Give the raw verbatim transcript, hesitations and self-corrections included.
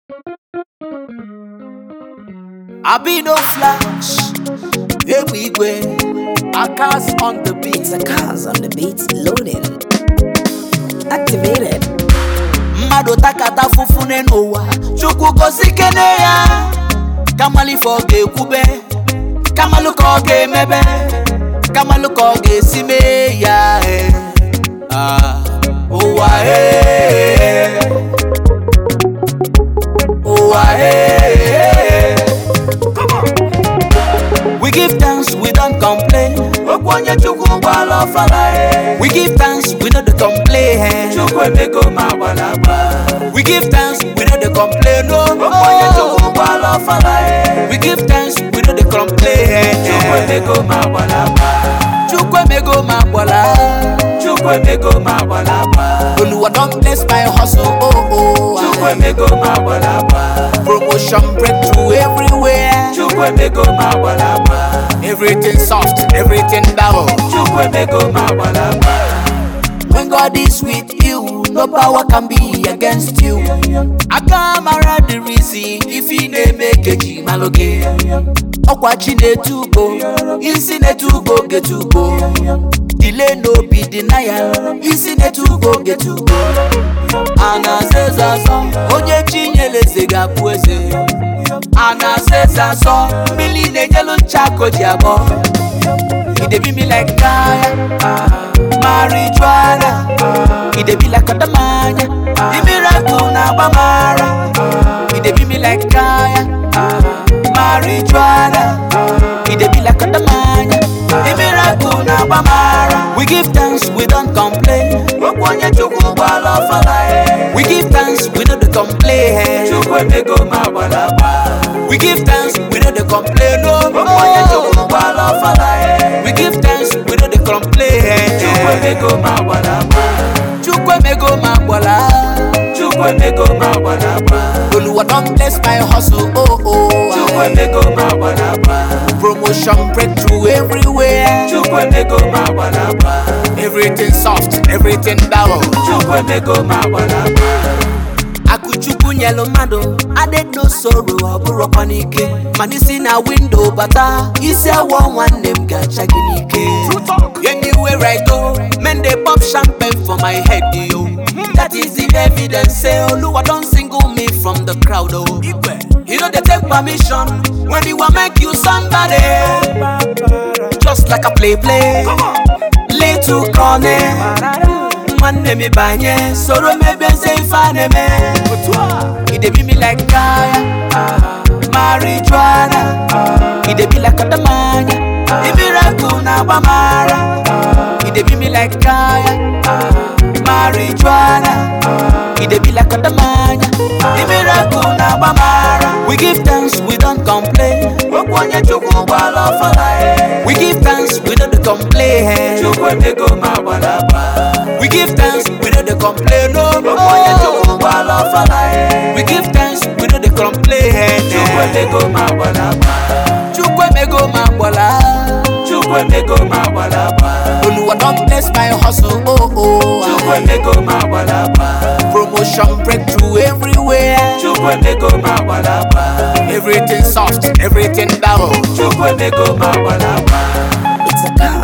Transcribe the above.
I be no flash. Here we go. A cars on the beat. The cars on the beat loading. Activated. Mado takata fufune nowa. Chuku kosikene ya. Kamali foge kube. Kamalu koge mebe. Kamalu koge sime ya. Ah. Oh ah eh. Oh ah eh. We give thanks, we don't complain. We give thanks, we don't complain. We give thanks, we don't complain. No. We give thanks, we don't complain. Chukwe mego mabwala. Chukwe mego mabwala. Oluwa don't bless my hustle. Oh oh. Chukwe mego mabwala. Promotion breakthrough everywhere. Chukwe mego mabwala. Everything soft, everything double. Chukwe mego mabwala. When God is with you, no power can be against you. I come around the reason if he ne make a jimaloge. Okwa chine tugo, isi ne tugo get tugo. Delay no be denial, isi ne tugo get tugo. Ana seza so, onye chinyele zega puese. Ana seza so, mili ne yelo chako jabo. It be me like fire, marijuana. It be like a damanya, the miracle na bamara. It be me like fire, marijuana. It be like a damanya, the miracle na bamara. We give thanks, we don't complain. We give thanks, we don't complain. We give thanks, we don't complain. No. We give thanks, we don't complain. Chukwe mego mabwala. Chukwe mego mabwala. Chukwe mego mabwala. Oluwa don't bless my hustle. Oh oh. Chukwe mego mabwala. Promotion breakthrough everywhere. Chukwe mego mabwala. Everything soft, everything double. Chukwe mego mabwala. Akuchuku nyelo mado, I did no sorrow, aburo panike. Manisi na window bata, isi a one one name gacha ginike. Anywhere I go, men they pop champagne for my head, yo. That is the evidence, say Oluwa don't single me from the crowd, oh. You know they take permission when you want make you somebody. Just like a play play, lay to corner. Man me banye, soro me benze ifane me. It be me like fire, marijuana. It be like a damanya, the miracle na bamara. It be me like fire, marijuana. It be like a damanya, the miracle na bamara. We give thanks, we don't complain. We give thanks, we don't complain. We give thanks, we don't complain. No. We give thanks, we don't complain. Chukwe mego mabwala. Chukwe mego mabwala. Chukwe mego mabwala. Oluwa don't bless my hustle. Oh oh. Chukwe mego mabwala. Promotion breakthrough everywhere. Chukwe mego mabwala. Everything soft, everything double. Chukwe mego mabwala. It's a car.